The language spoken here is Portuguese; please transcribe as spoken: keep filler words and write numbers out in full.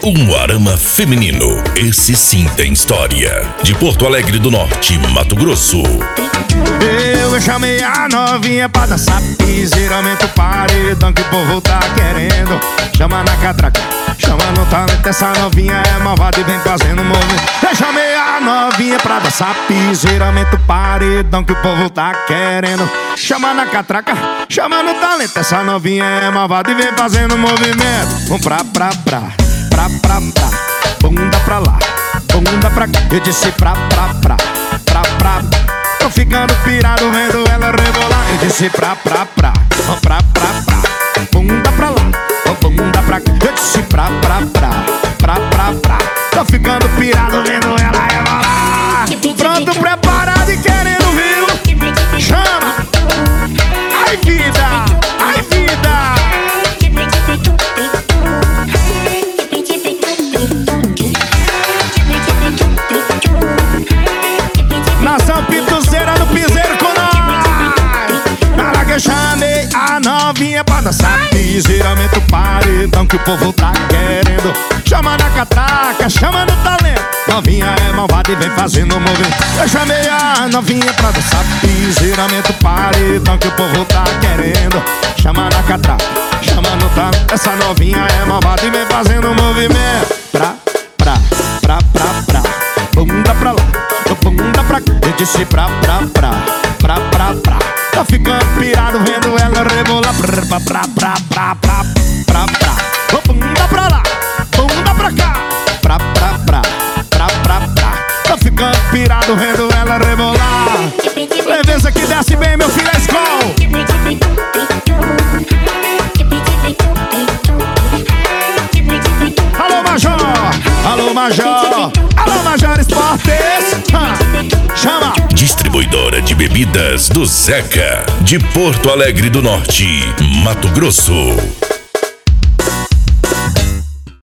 Um arama feminino, esse sim tem história. De Porto Alegre do Norte, Mato Grosso. Eu chamei a novinha pra dançar piseiro, aumenta o paredão que o povo tá querendo. Chama na catraca, chama no talento, essa novinha é malvada e vem fazendo movimento. Eu chamei a novinha pra dançar piseiro, aumenta o paredão que o povo tá querendo. Chama na catraca, chama no talento, essa novinha é malvada e vem fazendo movimento. Vamos pra, pra, pra, pra, pra, pra, bunda pra lá, bunda pra cá. Eu disse pra, pra, pra, pra, pra. Tô ficando pirado vendo ela rebolar. Eu disse pra, pra, pra, pra, pra, pra, bunda pra lá, bunda pra cá. Eu disse pra, pra, pra, pra, pra, pra. Tô ficando pirado vendo ela rebolar. Pronto, preparado e querendo, viu? Chama! Ai, vida! Ai, vida! Nação Pituzeira no piseiro com nós. Na hora que eu chamei a novinha pra dançar piseiro, aumenta o paredão que o povo tá querendo. Chama na catraca, chama no talento, novinha é malvada e vem fazendo movimento. Eu chamei a novinha pra dançar piseiro, aumenta o paredão que o povo tá querendo. Chama na catraca, chama no talento, essa novinha é malvada e vem fazendo movimento. Pra, pra, pra, pra, pra, bunda pra lá, bunda pra cá. Eu disse pra, pra, pra, pra, pra, pra. Tô ficando pirado vendo ela rebolar. Pra, pra, pra, pra, pra, pra, pra, pra. Bunda pra lá, bunda pra cá. Pra, pra, pra, pra, pra, pra. Tô ficando pirado vendo ela rebolar. Leveza que desce bem, meu filho, é escola. Alô, Major! Alô, Major! Alô, Major Esportes! Ha. Chama! Distribuidora de bebidas do Zeca, de Porto Alegre do Norte, Mato Grosso.